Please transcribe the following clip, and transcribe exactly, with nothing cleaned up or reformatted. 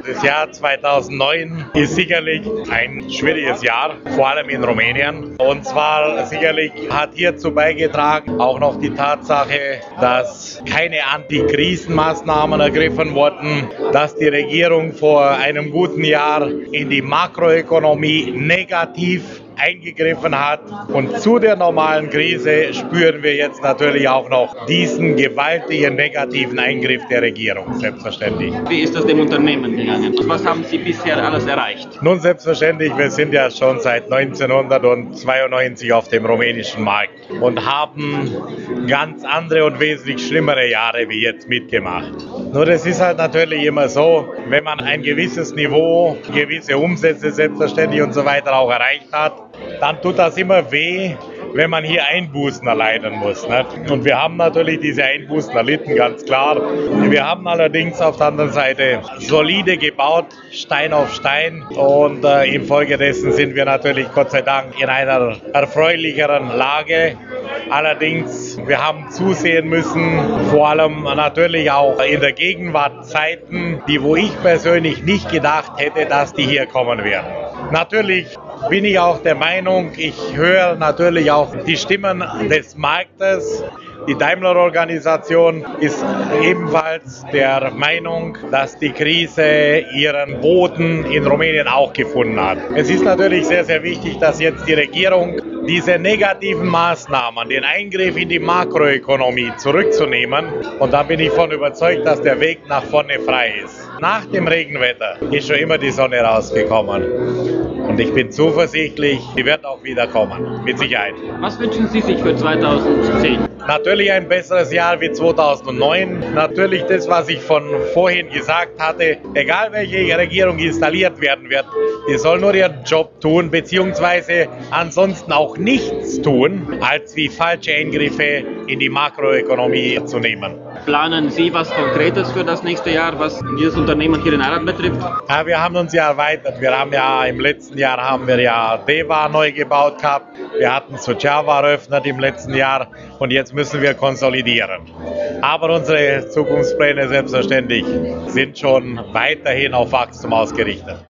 Das Jahr zweitausendneun ist sicherlich ein schwieriges Jahr, vor allem in Rumänien. Und zwar sicherlich hat hierzu beigetragen auch noch die Tatsache, dass keine Antikrisenmaßnahmen ergriffen wurden, dass die Regierung vor einem guten Jahr in die Makroökonomie negativ eingegriffen hat. Und zu der normalen Krise spüren wir jetzt natürlich auch noch diesen gewaltigen negativen Eingriff der Regierung, selbstverständlich. Wie ist das dem Unternehmen gegangen? Was haben Sie bisher alles erreicht? Nun, selbstverständlich, wir sind ja schon seit neunzehnhundertzweiundneunzig auf dem rumänischen Markt und haben ganz andere und wesentlich schlimmere Jahre wie jetzt mitgemacht. Nur es ist halt natürlich immer so, wenn man ein gewisses Niveau, gewisse Umsätze selbstverständlich und so weiter auch erreicht hat, dann tut das immer weh, wenn man hier Einbußen erleiden muss. Nicht? Und wir haben natürlich diese Einbußen erlitten, ganz klar. Wir haben allerdings auf der anderen Seite solide gebaut, Stein auf Stein. Und äh, infolgedessen sind wir natürlich Gott sei Dank in einer erfreulicheren Lage. Allerdings, wir haben zusehen müssen, vor allem natürlich auch in der Gegenwart Zeiten, die wo ich persönlich nicht gedacht hätte, dass die hier kommen werden. Natürlich bin ich auch der Meinung, ich höre natürlich auch die Stimmen des Marktes. Die Daimler-Organisation ist ebenfalls der Meinung, dass die Krise ihren Boden in Rumänien auch gefunden hat. Es ist natürlich sehr, sehr wichtig, dass jetzt die Regierung diese negativen Maßnahmen, den Eingriff in die Makroökonomie zurückzunehmen. Und da bin ich von überzeugt, dass der Weg nach vorne frei ist. Nach dem Regenwetter ist schon immer die Sonne rausgekommen. Und ich bin zuversichtlich, die wird auch wieder kommen, mit Sicherheit. Was wünschen Sie sich für zweitausendzehn? Natürlich ein besseres Jahr wie zweitausendneun. Natürlich das, was ich von vorhin gesagt hatte. Egal welche Regierung installiert werden wird, die soll nur ihren Job tun, beziehungsweise ansonsten auch nichts tun, als wie falsche Eingriffe in die Makroökonomie zu nehmen. Planen Sie was Konkretes für das nächste Jahr, was dieses Unternehmen hier in Arad betrifft? Ja, wir haben uns ja erweitert. Wir haben ja im letzten Jahr haben wir ja Deva neu gebaut gehabt. Wir hatten Suceava eröffnet im letzten Jahr und jetzt müssen wir konsolidieren. Aber unsere Zukunftspläne selbstverständlich sind schon weiterhin auf Wachstum ausgerichtet.